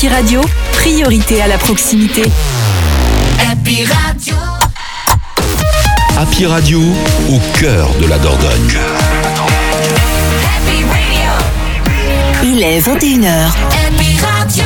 Happy Radio, priorité à la proximité. Happy Radio. Happy Radio, au cœur de la Dordogne. Happy Radio. Il est 21h. Happy Radio.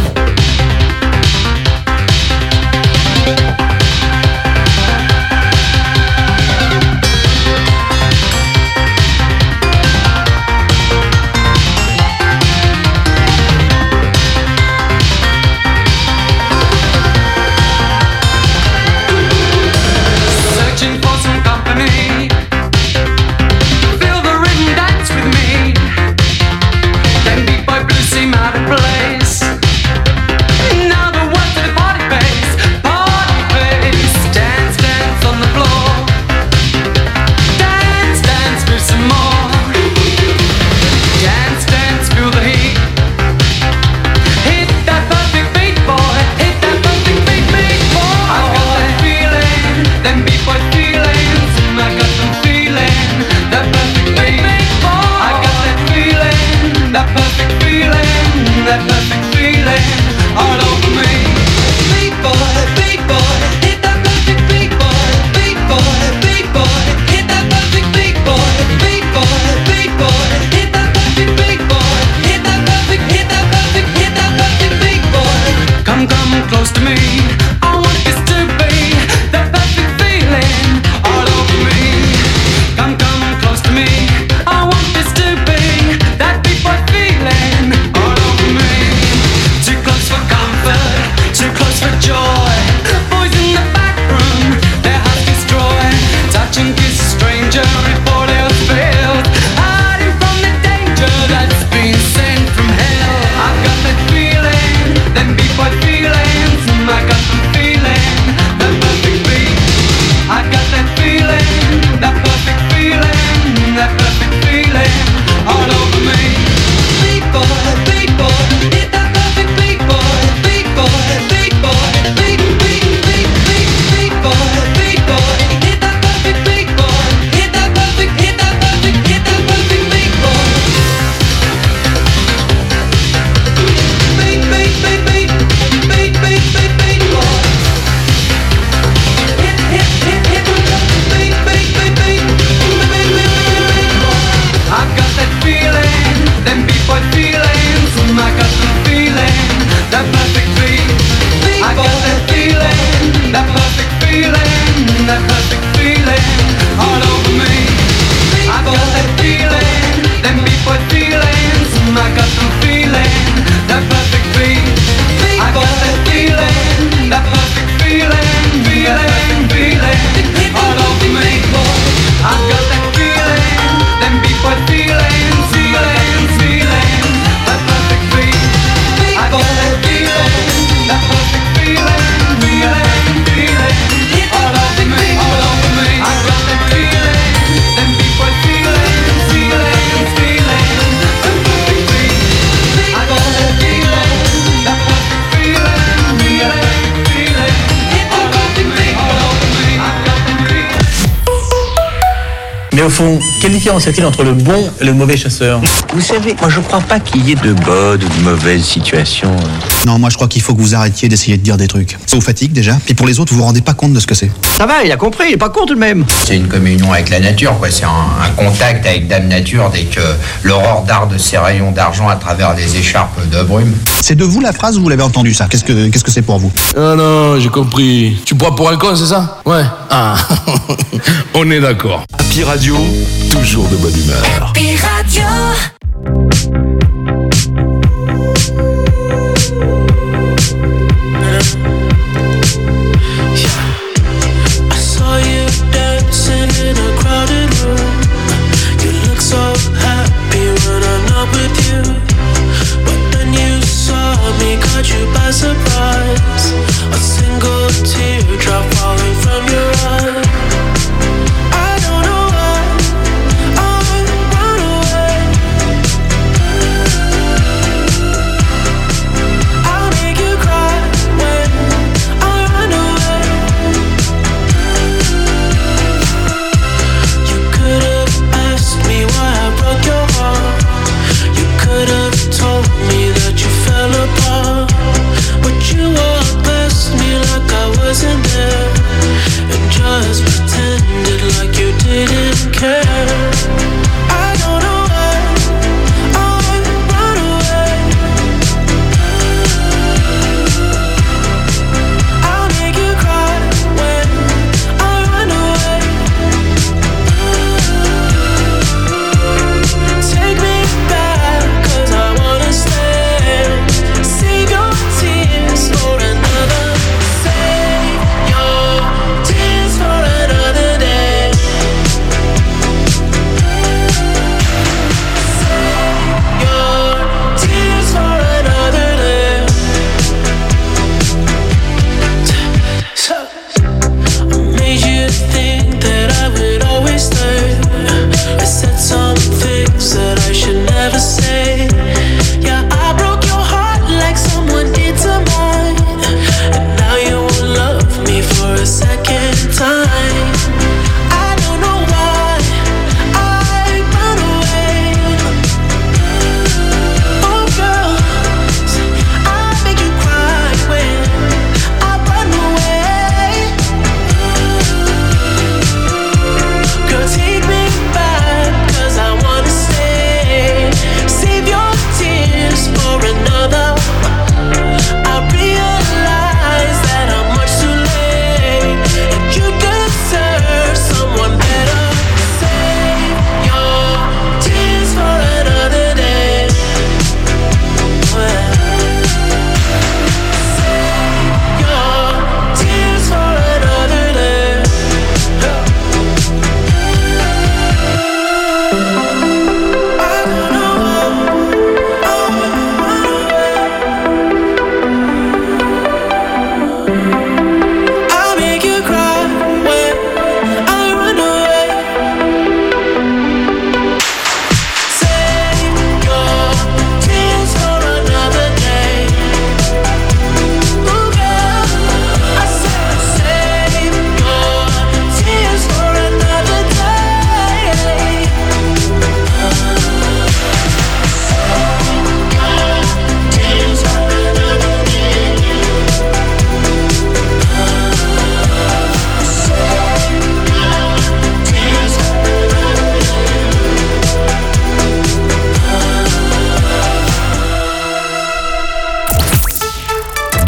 Mais au fond, quelle différence y a-t-il entre le bon et le mauvais chasseur ? Vous savez, moi je crois pas qu'il y ait de bonnes ou de mauvaises situations. Non, moi je crois qu'il faut que vous arrêtiez d'essayer de dire des trucs. Ça vous fatigue déjà, puis pour les autres, vous vous rendez pas compte de ce que c'est. Ça va, il a compris, il est pas con tout de même. C'est une communion avec la nature, quoi. C'est un contact avec Dame Nature dès que l'aurore darde ses rayons d'argent à travers les écharpes de brume. C'est de vous la phrase ou vous l'avez entendu ça ? Qu'est-ce que c'est pour vous ? Ah non, j'ai compris. Tu bois pour un con, c'est ça ? Ouais. Ah, on est d'accord. Happy Radio, toujours de bonne humeur. Happy Radio.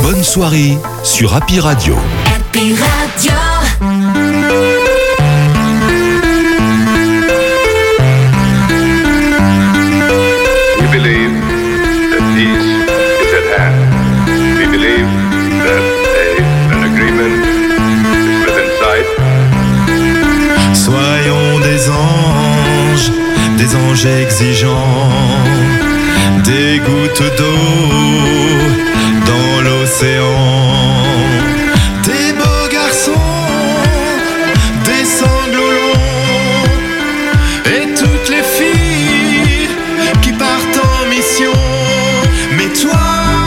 bonne soirée sur Happy Radio. Happy Radio. We believe that peace is at hand. We believe that an agreement is within sight. Soyons des anges exigeants, des gouttes d'eau dans l'océan, des beaux garçons, des sanglots longs, et toutes les filles qui partent en mission. Mais toi,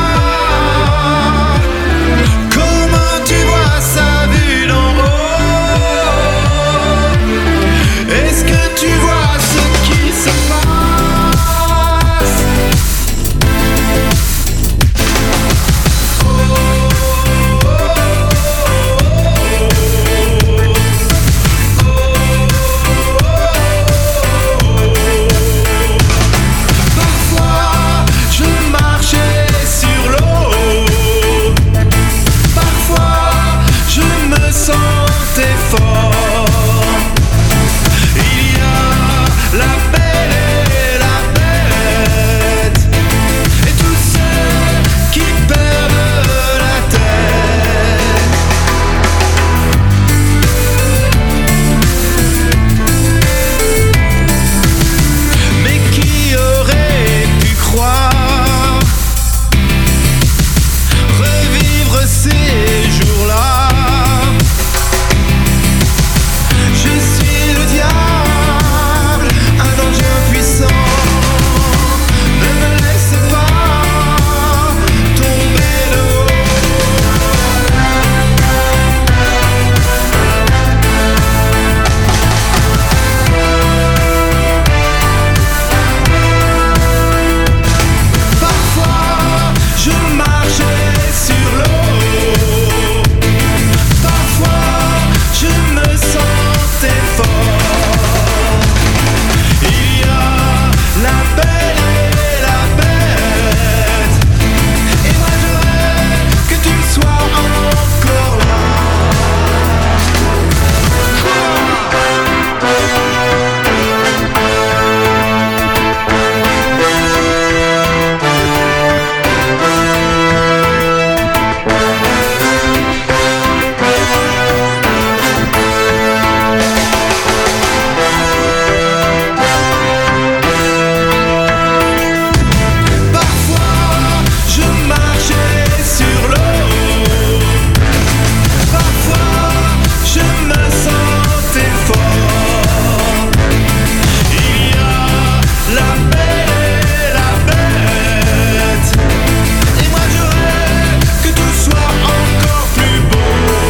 comment tu vois ça vu d'en haut? Est-ce que tu vois ce qui se passe? Parfois je marchais sur l'eau, parfois je me sentais fort. Il y a la belle et la bête, et tous ceux qui perdent la tête. Mais qui aurait pu croire revivre ces jours-là? Je suis le diable, un danger impuissant. Ne me laisse pas tomber de Parfois je marchais sur l'eau, parfois je me sentais fort. Il y a la belle et la bête, et moi je rêve que tu sois encore là. Parfois je marchais sur l'eau, parfois je me sentais fort. Il y a la belle et la bête, et moi je rêve que tout soit encore plus beau.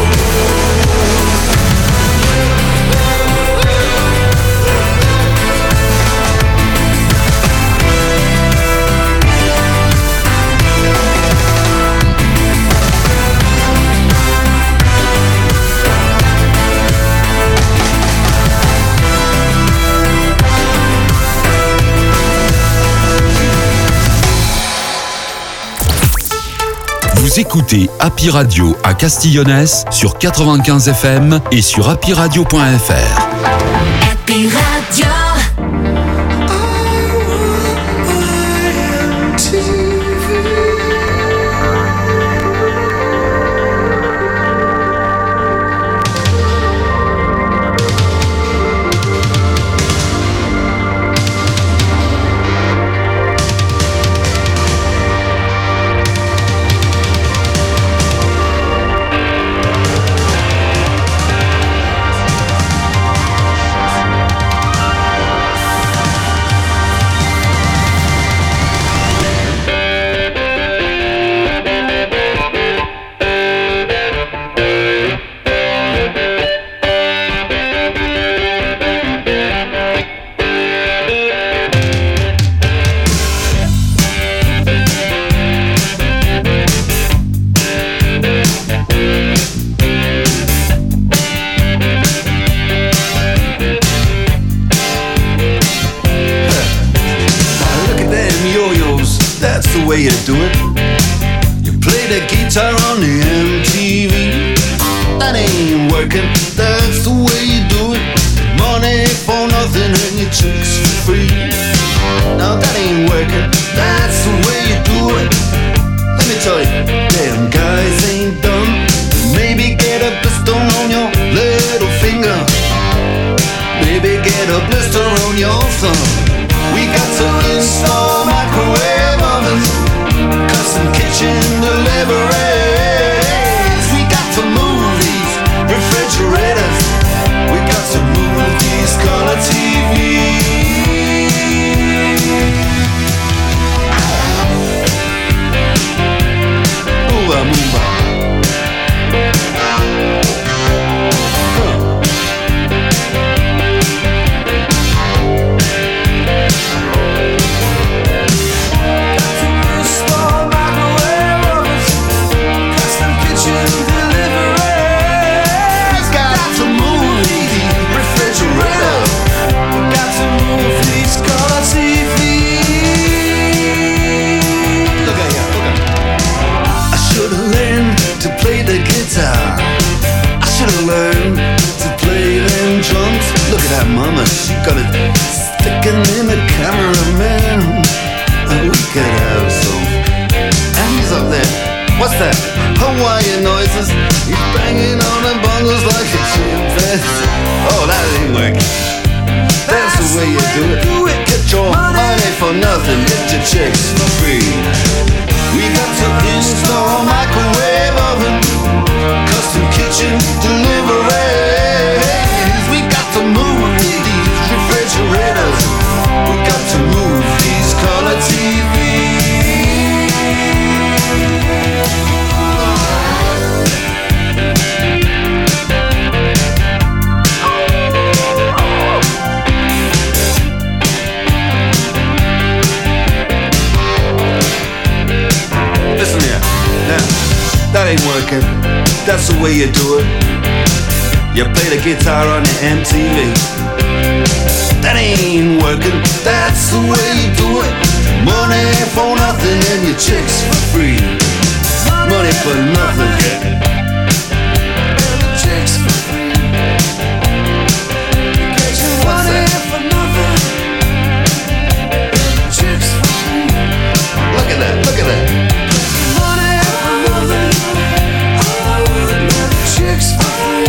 Vous écoutez Happy Radio à Castillonnès sur 95 FM et sur happyradio.fr. Happy Radio. guitar on the MTV. That ain't working, that's the way you do it. Money for nothing and your chicks for free. Now that ain't working, that's the way you do it. Let me tell you, damn guys ain't dumb. Maybe get a blister on your little finger. Maybe get a blister on your thumb. We got to install microwave ovens, custom kitchen deliveries. We got to move these refrigerators. We got to move these color TVs. Move on, move on. Mama, she got it sticking in the cameraman. And we could have some. And he's up there. What's that? Hawaiian noises. He's banging on the bongos like a chimpanzee. Oh, that ain't working. That's the way you do it. Get your money for nothing. Get your chicks for free. We got to install microwave oven, custom kitchen deliveries. We got to move these refrigerators. We got to move these color TVs. Listen here, now, that ain't working. That's the way you do it. You play the guitar on the MTV. That ain't working, that's the way you do it. Money for nothing and your chicks for free. Money for nothing, yeah. Chicks for free. Get your money for nothing. Chicks for free. Look at that, look at that. Money for nothing. Chicks for free.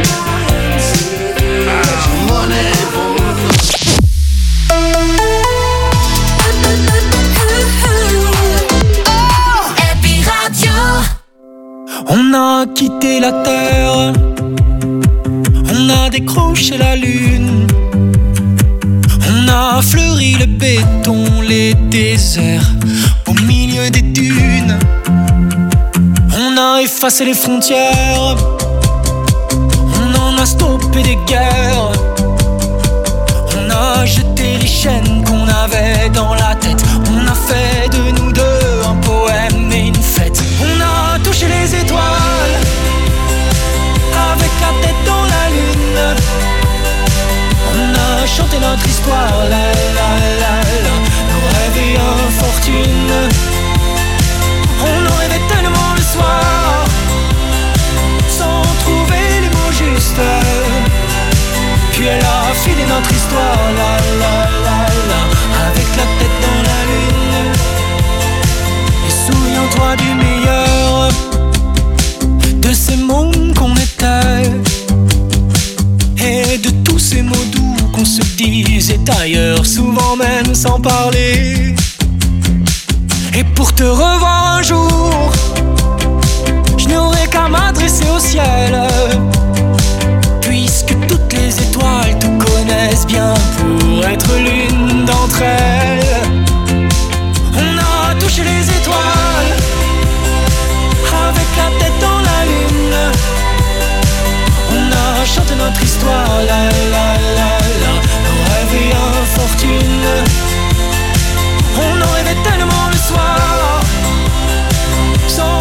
On a quitté la terre, on a décroché la lune, on a fleuri le béton, les déserts au milieu des dunes. On a effacé les frontières, on en a stoppé des guerres. On a jeté les chaînes qu'on avait dans la tête. On a fait de nous deux un poème et une fête. On a touché les étoiles avec la tête dans la lune. On a chanté notre histoire, la la la la, nos rêves et infortunes. On en rêvait tellement le soir, sans trouver les mots justes. Puis elle a filé notre histoire, la la la la, avec la tête dans la lune. Et souviens-toi du meilleur, de ces mômes qu'on était, et de tous ces mots doux qu'on se disait ailleurs, souvent même sans parler. Et pour te revoir un jour, je n'aurai qu'à m'adresser au ciel, puisque toutes les étoiles te connaissent bien pour être l'une d'entre elles. On a touché les étoiles avec la tête dans la lune. On a chanté notre histoire, la la la la, nos rêves et infortunes. On en rêvait tellement le soir, sans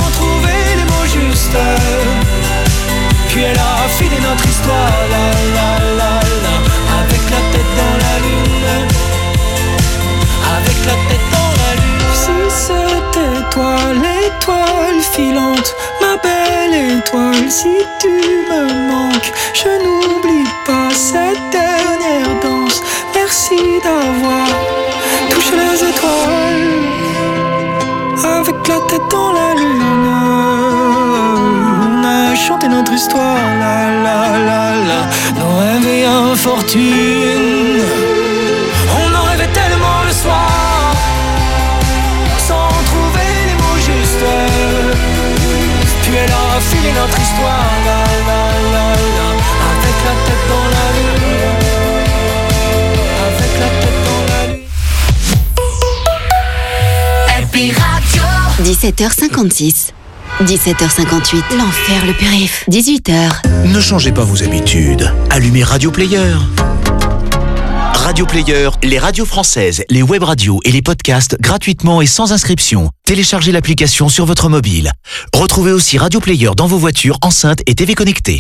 filante, ma belle étoile. Si tu me manques, je n'oublie pas cette dernière danse. Merci d'avoir touché les étoiles avec la tête dans la lune. On a chanté notre histoire, la la la la, nos rêves et infortunes. On en rêvait tellement le soir, sans trouver les mots justes. Puis elle a filé notre histoire, la la la la, avec la tête dans la lune. Avec la tête dans la lune. Happy Radio. 17h56. 17h58, l'enfer le périph. 18h. Ne changez pas vos habitudes. Allumez Radio Player. Radio Player, les radios françaises, les web radios et les podcasts gratuitement et sans inscription. Téléchargez l'application sur votre mobile. Retrouvez aussi Radio Player dans vos voitures, enceintes et TV connectées.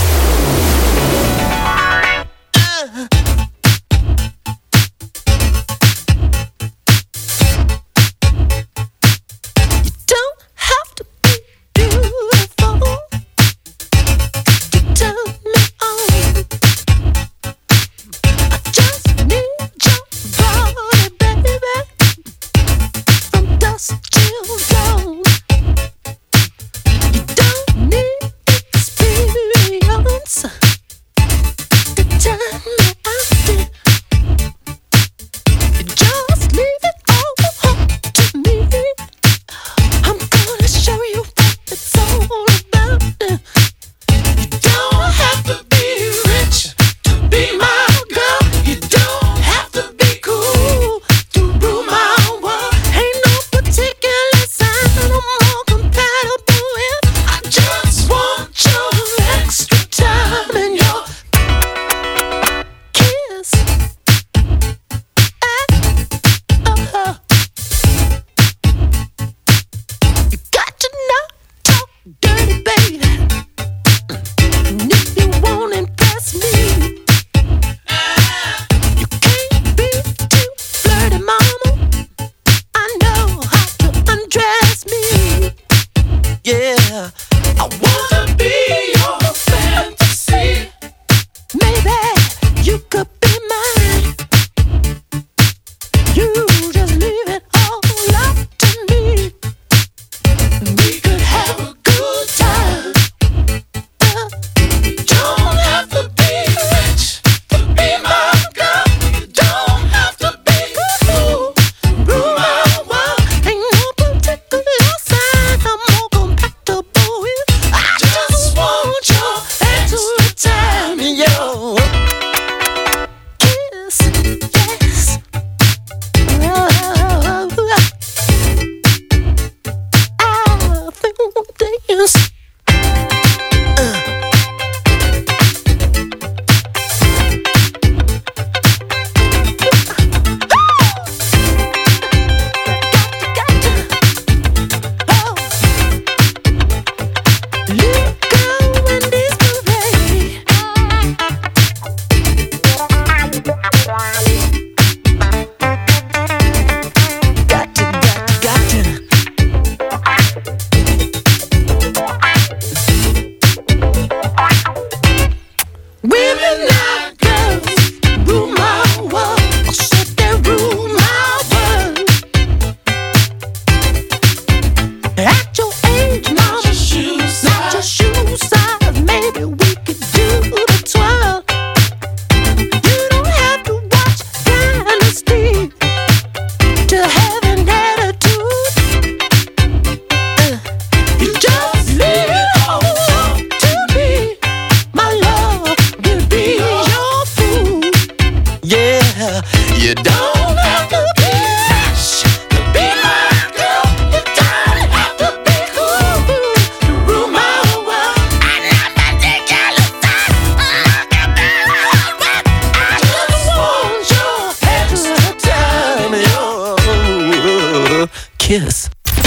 Kiss.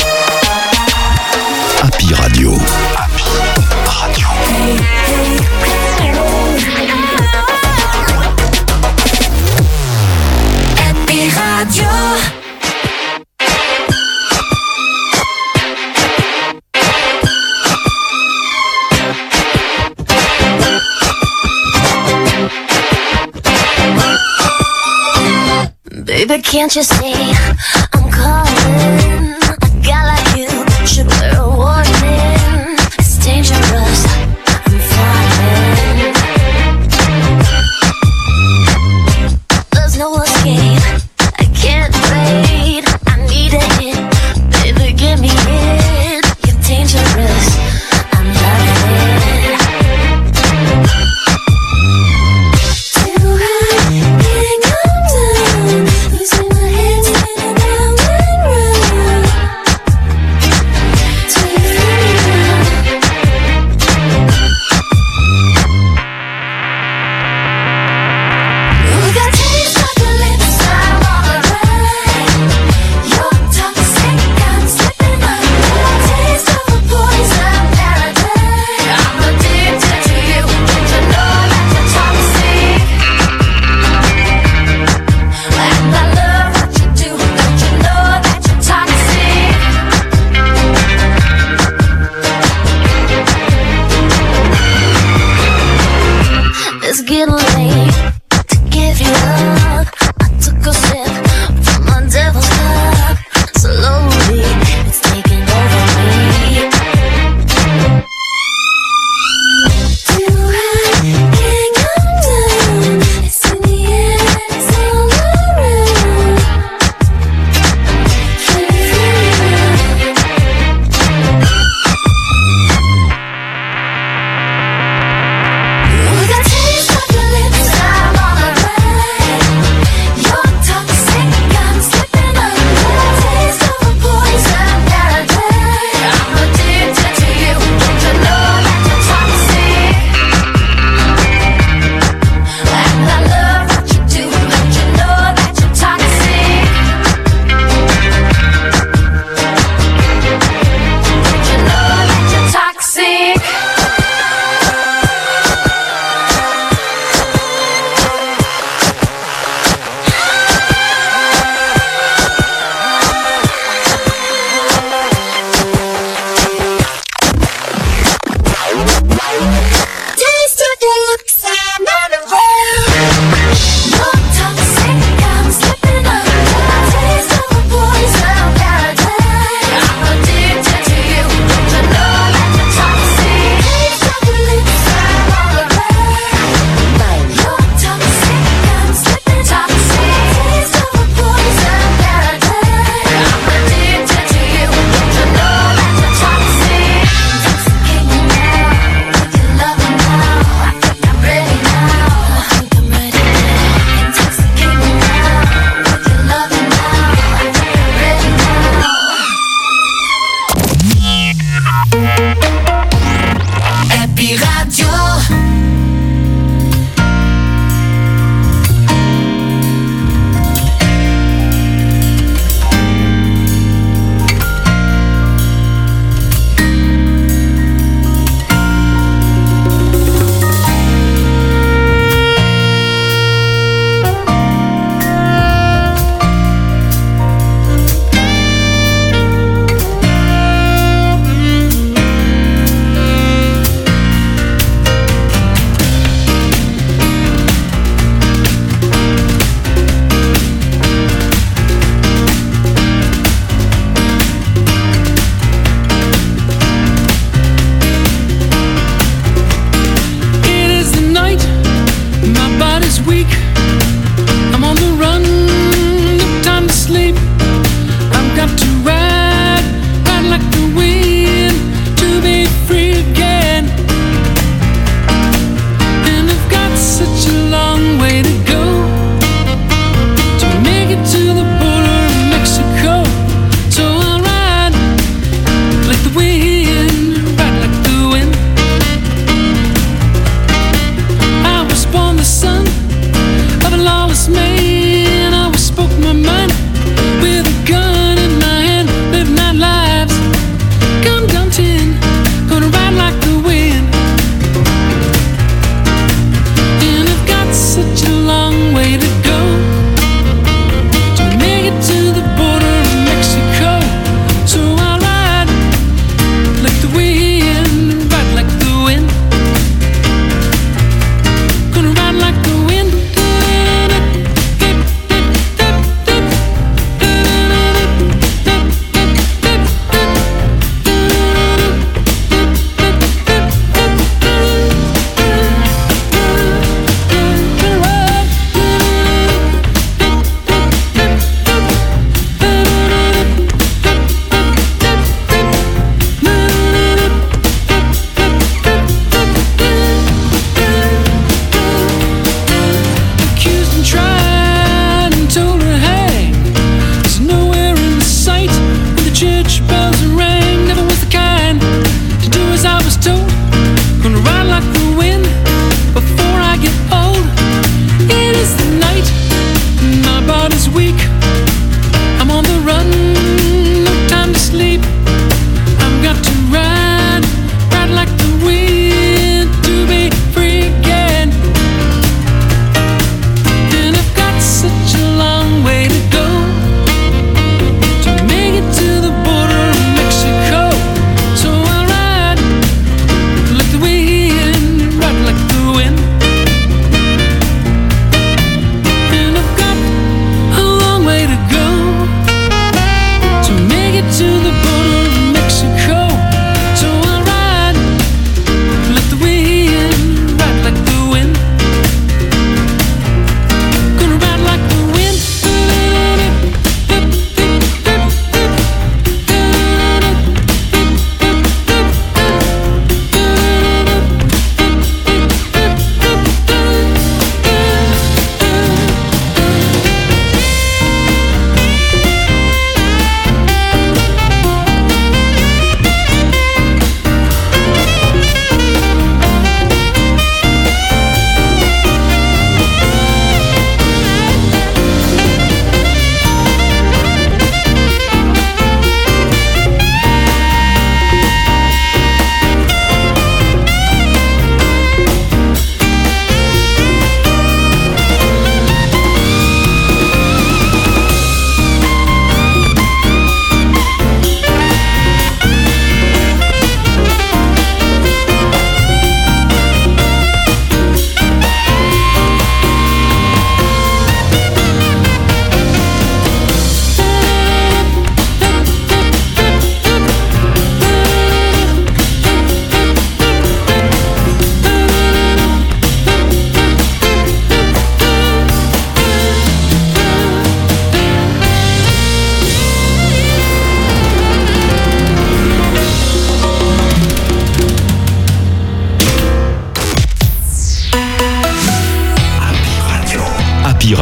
Happy Radio. Happy Radio. Happy Radio. Can't you see I'm calling? A guy like you should wear a warning. It's dangerous, I'm falling. There's no escape, I can't wait. I need a hit, baby give me it. You're dangerous, I'm loving it. Too high, can't come down. Losing my head, spinning round and round. Till you feel me now. You got taste on your lips, I'm all around. You're toxic, I'm slipping under. Taste of a poison paradise. I'm addicted to you, don't you know that you're toxic? And I love what you do, don't you know that you're toxic? It's getting late to give you up. I took a sip from my devil's cup. Slowly, it's taking over me. Too high, can't come down. It's in the air, it's all around. Can you feel me now? You got taste of your lips, I'm all around. You're toxic, I'm slipping under. Taste of a poison paradise. I'm addicted to you, don't you know that you're toxic? And I love what you do, don't you know that you're toxic? Don't you know that you're toxic? Taste of your lips, I'm on the road. You're toxic, I'm slipping under. Taste of a poison paradise. I'm addicted to you, don't you know that you're toxic? Taste of your lips, I'm all around. You're toxic, I'm slipping toxic. Taste of a poison paradise. I'm addicted to you, don't you know that you're toxic? Intoxicate me now, with your loving now. I think I'm ready now. I think I'm ready now. Intoxicate me now, with your loving now. I think I'm ready now. Happy Radio.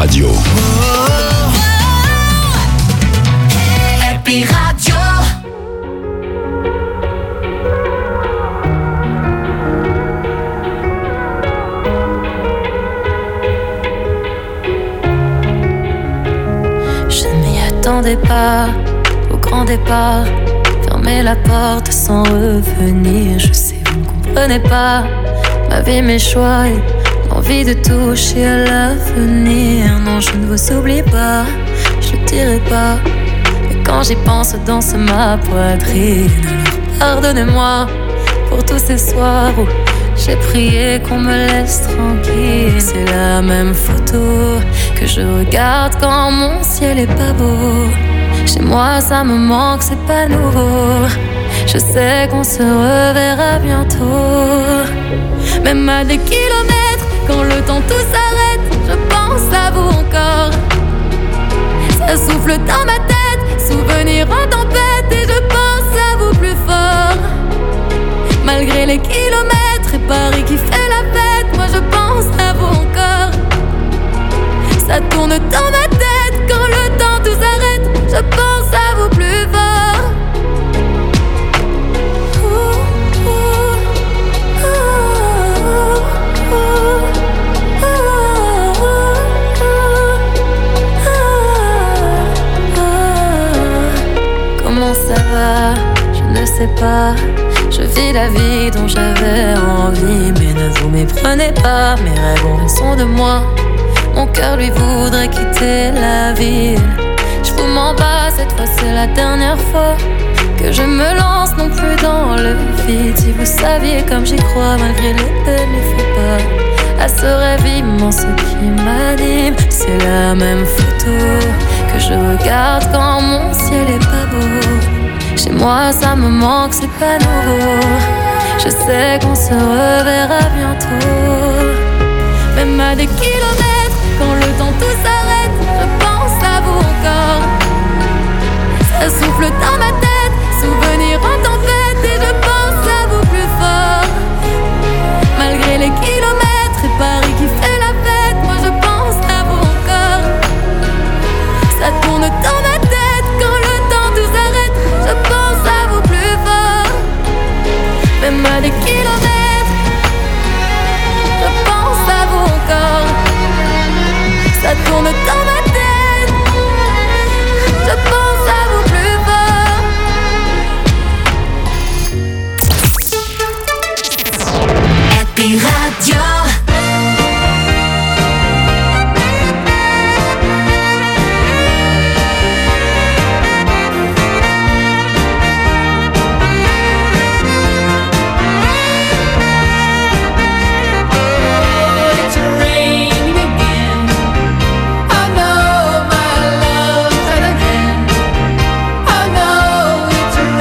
Radio. Happy Radio. Je ne m'y attendais pas au grand départ. Fermer la porte sans revenir. Je sais, vous ne comprenez pas ma vie, mes choix et l'envie de toucher à l'avenir. Non, je ne vous oublie pas, je le dirai pas. Mais quand j'y pense, danse ma poitrine. Alors pardonnez-moi pour tous ces soirs où j'ai prié qu'on me laisse tranquille. C'est la même photo que je regarde quand mon ciel est pas beau. Chez moi ça me manque, c'est pas nouveau. Je sais qu'on se reverra bientôt. Même à des kilomètres, quand le temps tout s'arrête, je pense à vous encore. Ça souffle dans ma tête, souvenir en tempête, et je pense à vous plus fort. Malgré les kilomètres et Paris qui fait la fête, moi je pense à vous encore. Ça tourne dans ma tête, quand le temps tout s'arrête, je pense à vous plus fort. Comment ça va? Je ne sais pas. Je vis la vie dont j'avais envie. Mais ne vous méprenez pas, mes rêves ont raison de moi. Mon cœur lui voudrait quitter la ville. Je vous mens pas, cette fois c'est la dernière fois que je me lance non plus dans le vide. Si vous saviez comme j'y crois, malgré les peines, les faux pas, à ce rêve immense qui m'anime. C'est la même photo que je regarde quand mon ciel est pas beau. Chez moi ça me manque, c'est pas nouveau. Je sais qu'on se reverra bientôt. Même à des kilomètres, quand le temps tout s'arrête, je pense à vous encore. Ça souffle dans ma tête, souvenir en tempête, et je pense à vous plus fort. Malgré les kilomètres et Paris qui fait la fête, moi je pense à vous encore. Ça tourne dans ma tête, quand le temps tout s'arrête, je pense à vous plus fort. Même à des kilomètres, je pense à vous encore. Ça tourne dans ma tête, je pense à vous plus fort. Happy Radio.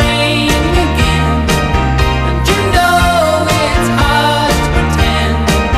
Pretend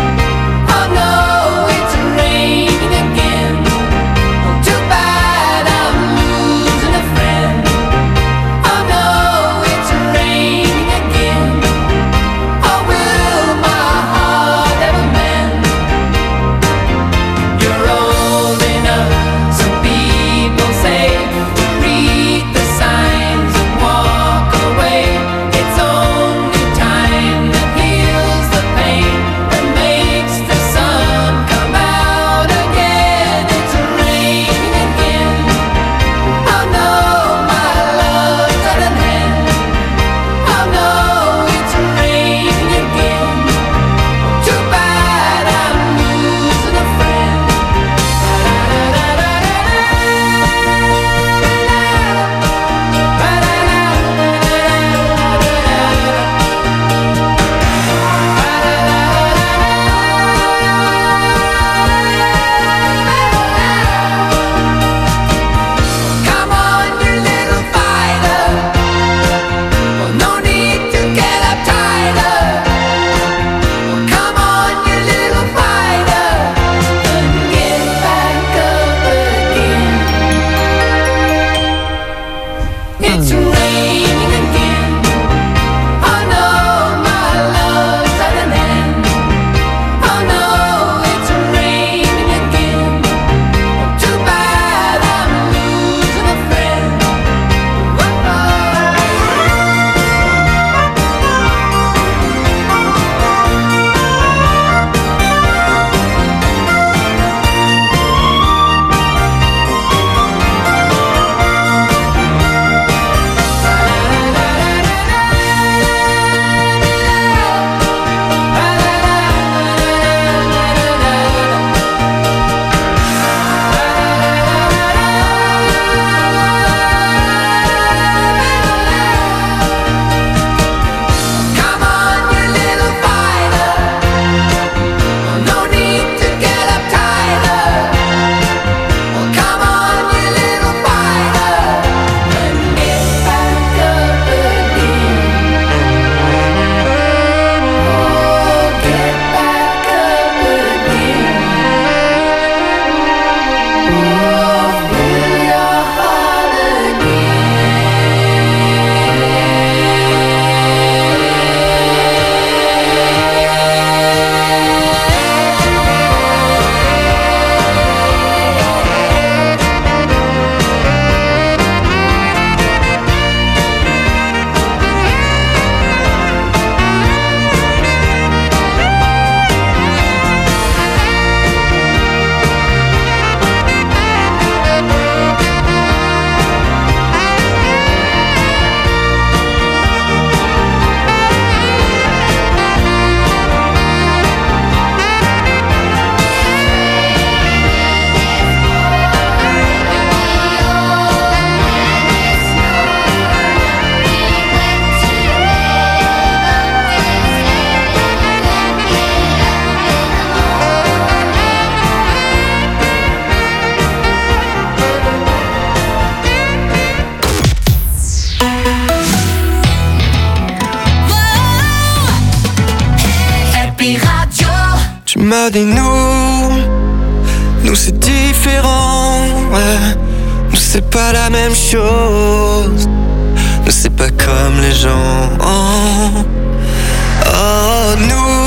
Tu m'as dit nous c'est différent, ouais. Nous c'est pas la même chose. Nous c'est pas comme les gens. Oh,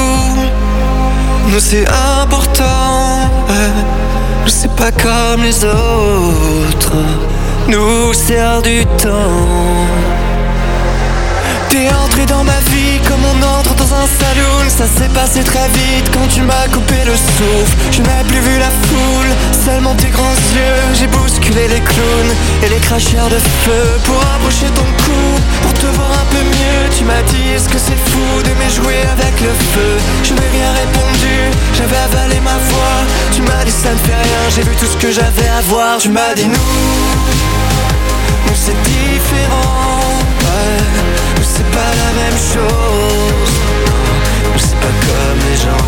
nous c'est important, ouais. Nous c'est pas comme les autres. Nous c'est hors du temps. T'es entré dans ma vie comme on entre dans un saloon. Ça s'est passé très vite quand tu m'as coupé le souffle. Je n'ai plus vu la foule, seulement tes grands yeux. J'ai bousculé les clowns et les cracheurs de feu pour approcher ton cou, pour te voir un peu mieux. Tu m'as dit est-ce que c'est fou d'aimer jouer avec le feu. Je n'ai rien répondu, j'avais avalé ma voix. Tu m'as dit ça ne fait rien, j'ai vu tout ce que j'avais à voir. Tu m'as dit nous c'est différent, ouais. Nous c'est pas la même chose. Nous c'est pas comme les gens.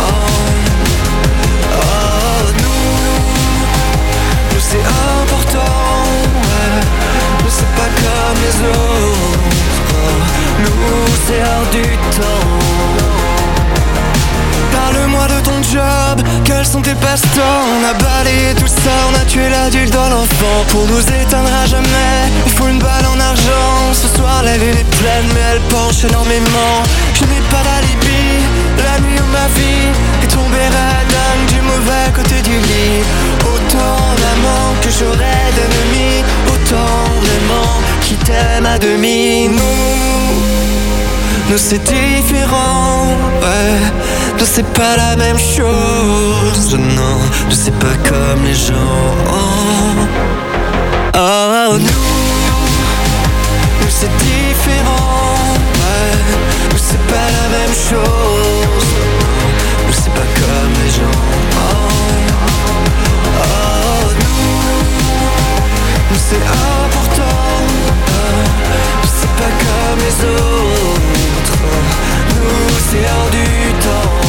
Nous c'est important, ouais. Nous c'est pas comme les autres. Nous c'est hors du temps. Parle-moi de ton job, quels sont tes passe-temps? On a balayé tout ça, on a tué l'adulte dans l'enfant. Pour nous éteindre à jamais, il faut une balle en argent. Ce soir la lune est pleine mais elle penche énormément. Je n'ai pas d'alibi, la nuit où ma vie est tombée dingue du mauvais côté du lit. Autant d'amants que j'aurais d'ennemis, autant d'aimants qui t'aiment à demi. Nous c'est différent, ouais. Nous c'est pas la même chose, non. Nous c'est pas comme les gens. Nous c'est différent, ouais. Nous c'est pas la même chose, nous c'est pas comme les gens. Nous c'est important, nous c'est pas comme les autres. Nous c'est hors du temps.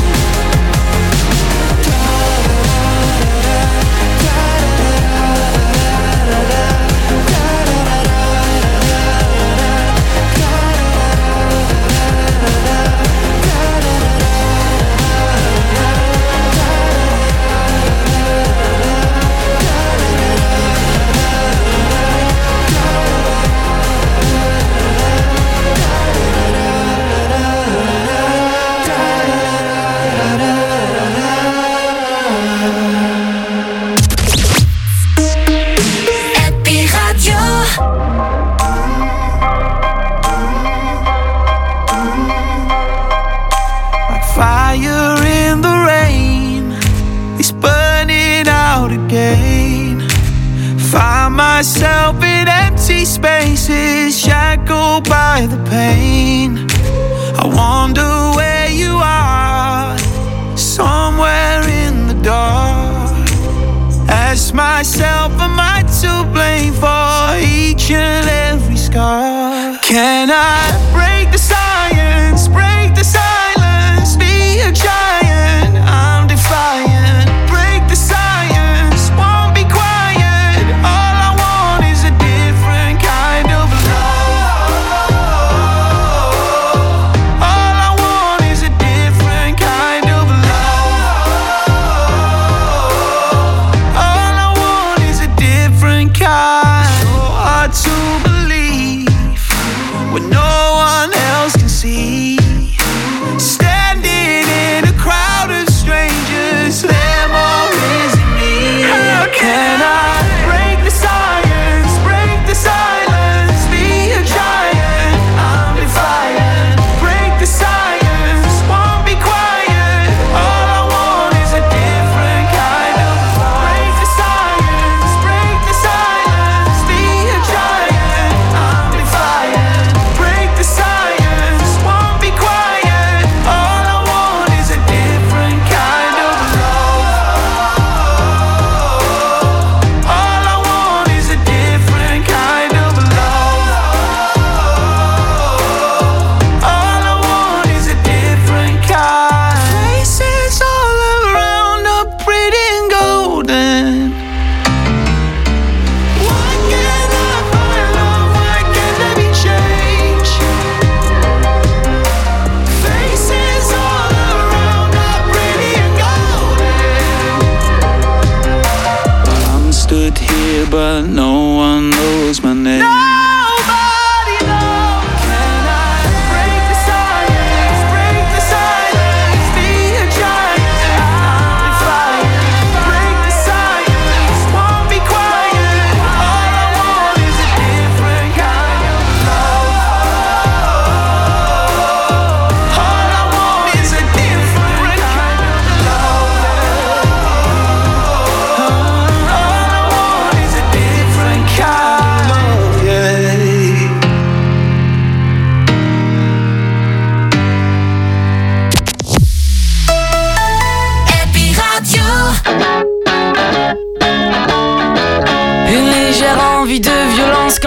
Myself in empty spaces, shackled by the pain. I wonder where you are, somewhere in the dark. Ask myself, am I to blame for each and every scar? Can I break the silence, break the silence, be a giant, I'm defiant. Break the silence, won't be quiet. All I want is a different kind of love. All I want is a different kind of love. All I want is a different kind. So hard to believe when no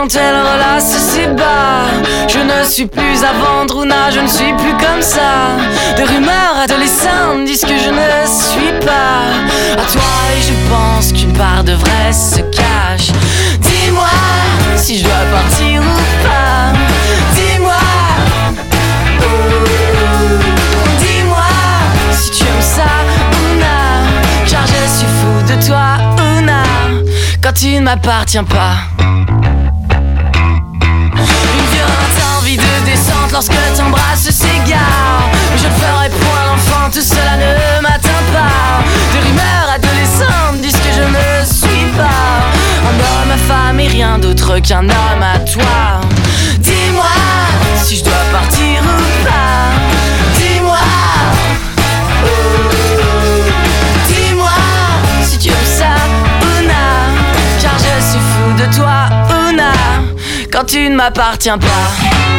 quand elle relasse ses bas. Je ne suis plus à vendre, Ouna, je ne suis plus comme ça. Des rumeurs adolescentes disent que je ne suis pas à toi, et je pense qu'une part de vrai se cache. Dis-moi si je dois partir ou pas. Dis-moi, dis-moi si tu aimes ça, Ouna, car je suis fou de toi, Ouna, quand tu ne m'appartiens pas. Une violente envie de descente lorsque t'embrasses s'égare. Mais je ne ferai point l'enfant, tout cela ne m'atteint pas. Des rumeurs adolescentes disent que je ne suis pas un homme à femme et rien d'autre qu'un homme à toi. Dis-moi si je dois partir ou pas. Dis-moi, dis-moi si tu aimes ça, Ouna, car je suis fou de toi, Ouna, quand tu ne m'appartiens pas.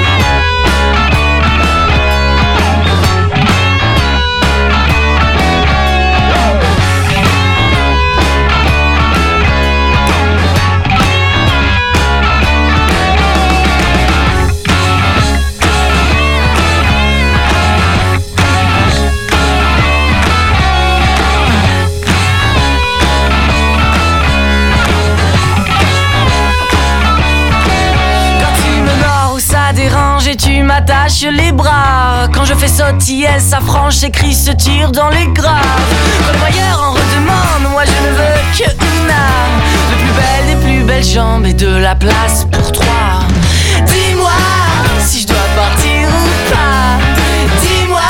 Et tu m'attaches les bras. Quand je fais sautiller sa frange, ses cris se tirent dans les graves. Quand le voyeur en redemande, moi je ne veux que Ouna, le plus belle des plus belles jambes et de la place pour trois. Dis-moi si je dois partir ou pas. Dis-moi,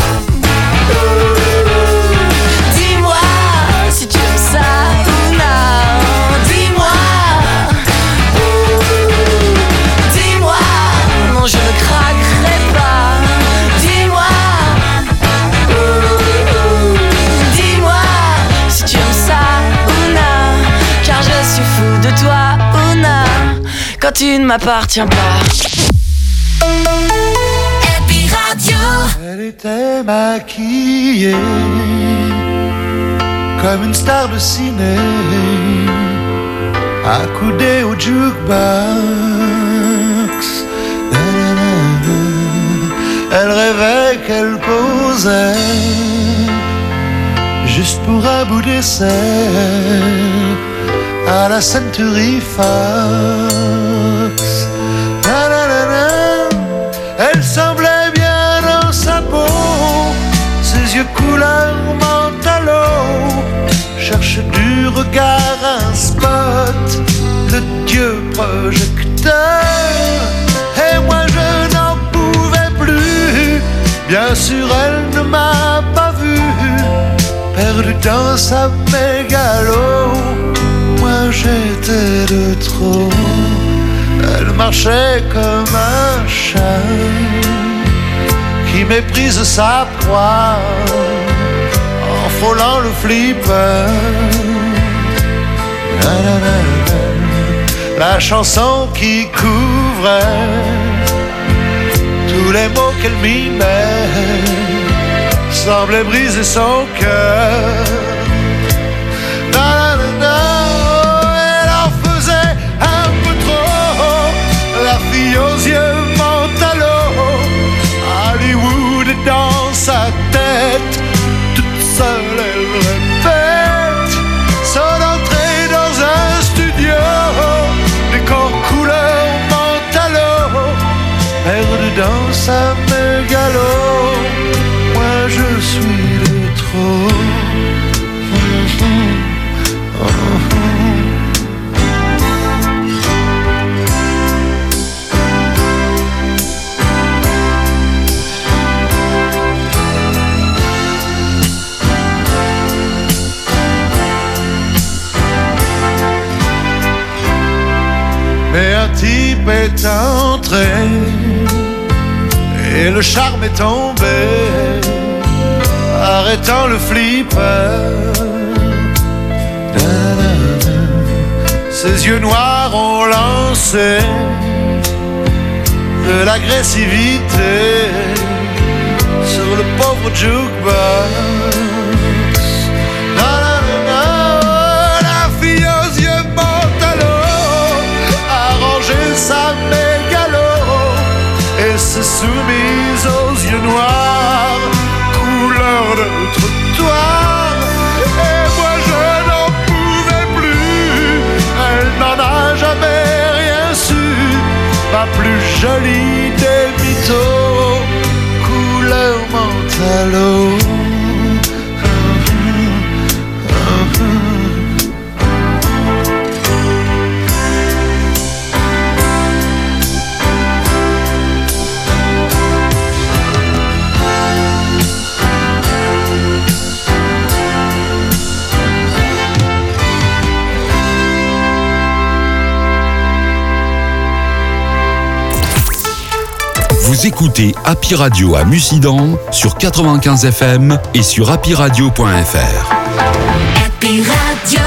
dis-moi si tu aimes ça, Ouna. Dis-moi, je ne craquerai pas. Dis-moi, dis-moi si tu aimes ça, Ouna, car je suis fou de toi, Ouna, quand tu ne m'appartiens pas. Happy Radio. Elle était maquillée comme une star de ciné, accoudée au jukebox. Elle rêvait qu'elle posait juste pour un bout d'essai à la Century Fox. Elle semblait bien dans sa peau, ses yeux couleur mentalo cherchent du regard un spot de Dieu projecteur. Et moi je n'en pouvais plus. Bien sûr elle ne m'a pas vu, perdu dans sa mégalo. Moi j'étais de trop. Elle marchait comme un chat qui méprise sa proie en frôlant le flipper. La chanson qui couvrait tous les mots qu'elle mimait semblait briser son cœur. Elle en faisait un peu trop, la fille aux yeux mentalo. Hollywood est dans sa tête, toute seule elle répète son entrée dans un studio, décor couleur mentalo, perdu dans sa mégalo. Moi je suis de trop. Mais un type est entré et le charme est tombé, arrêtant le flipper. Ses yeux noirs ont lancé de l'agressivité sur le pauvre jukebox. La fille aux yeux mentalo a rangé joli des mythos, couleur mentalo. Vous écoutez Happy Radio à Mussidan sur 95 FM et sur happyradio.fr. Happy Radio.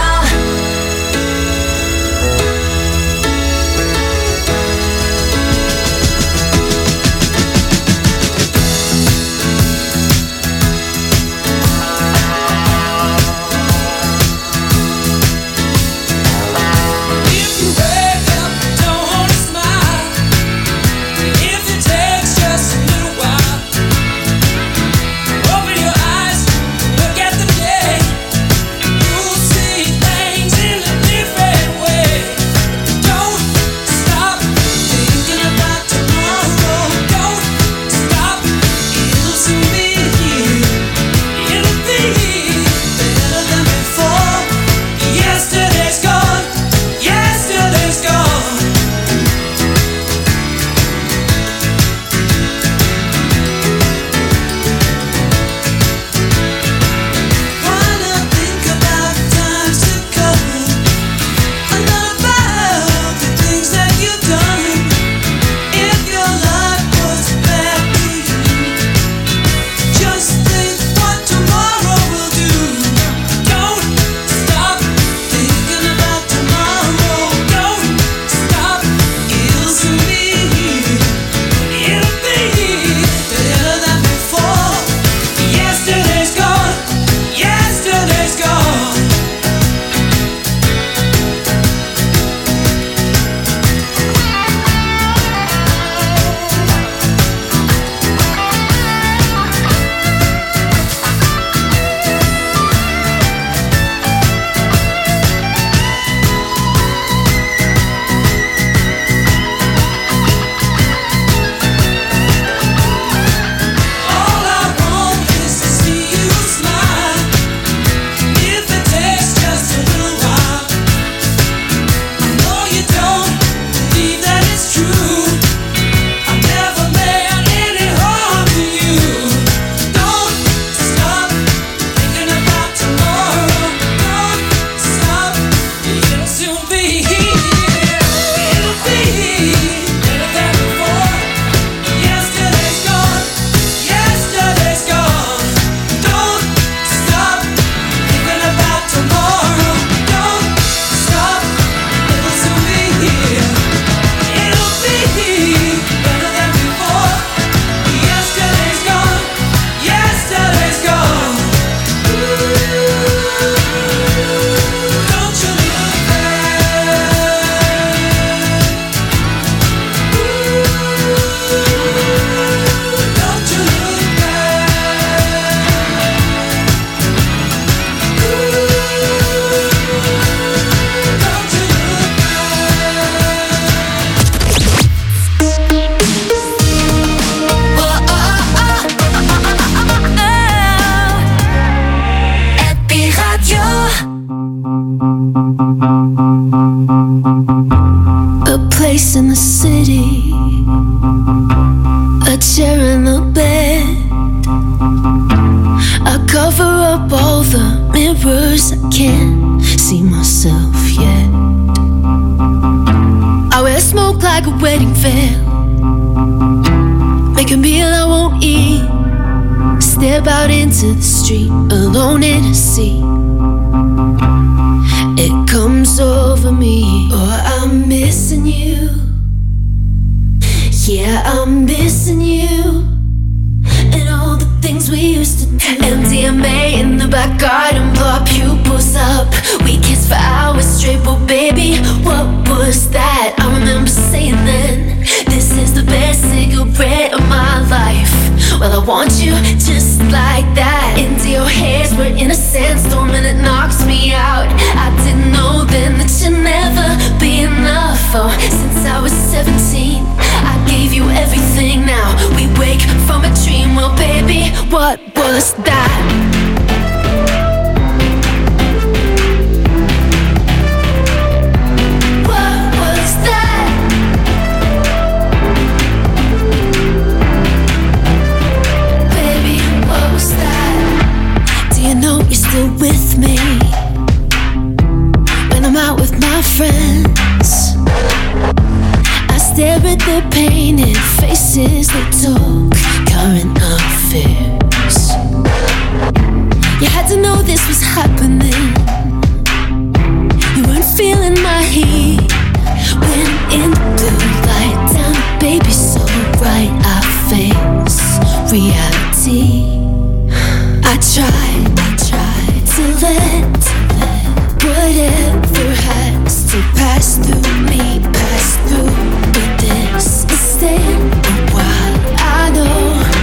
For since I was 17, I gave you everything. Now we wake from a dream. Well, baby, what was that? What was that? Baby, what was that? Do you know you're still with me when I'm out with my friends? I stare at their painted faces. They talk current affairs. You had to know this was happening. You weren't feeling my heat when in the blue light down, baby, so bright I face reality. I tried to let whatever has to pass through me, pass through. But this is staying a while. I know